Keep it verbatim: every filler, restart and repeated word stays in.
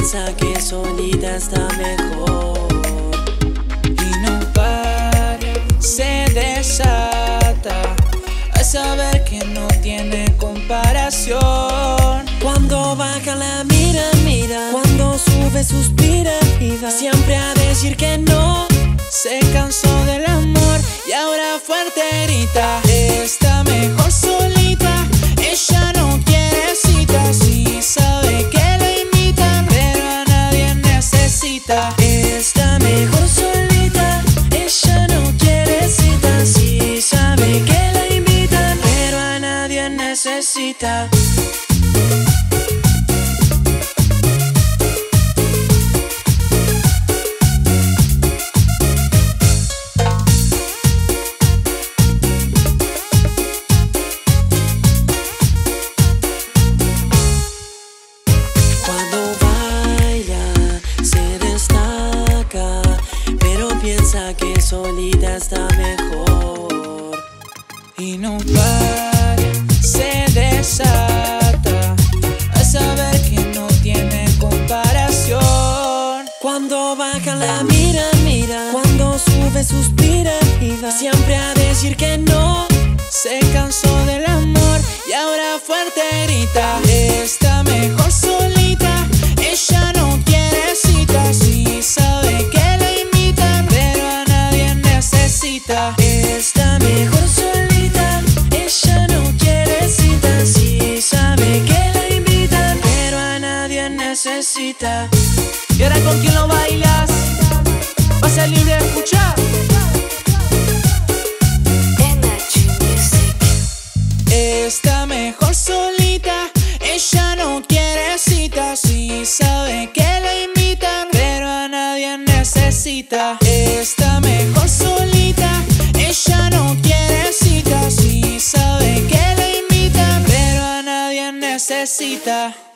piensa que solita está mejor. Y no para, se desata al saber que no tiene comparación. Cuando baja la mira, mira, cuando sube suspira y va siempre a decir que no. Se cansó del amor y ahora fuerte grita: está mejor solita. Ella no quiere citas y sabe que la invitan, pero a nadie necesita. Está mejor solita. Ella no quiere citas y sabe que la invitan, pero a nadie necesita. Cuando baila se destaca, pero piensa que solita está mejor. Y no para, se desata al saber que no tiene comparación. Cuando baja la mira, mira, cuando sube suspira y va siempre a decir que no. Se cansó del amor y ahora fuerte grita: está mejor solita. Ella no quiere citas y sabe que la invitan, pero a nadie necesita. Está mejor solita. Ella no quiere citas y sabe que la invitan, pero a nadie necesita. ¿Y ahora con quién lo bailas? Va a ser libre de escuchar. Está mejor solita. Ella no quiere citas y sabe que la invitan, pero a nadie necesita. Está mejor solita. Ella no quiere citas y sabe que la invitan, pero a nadie necesita.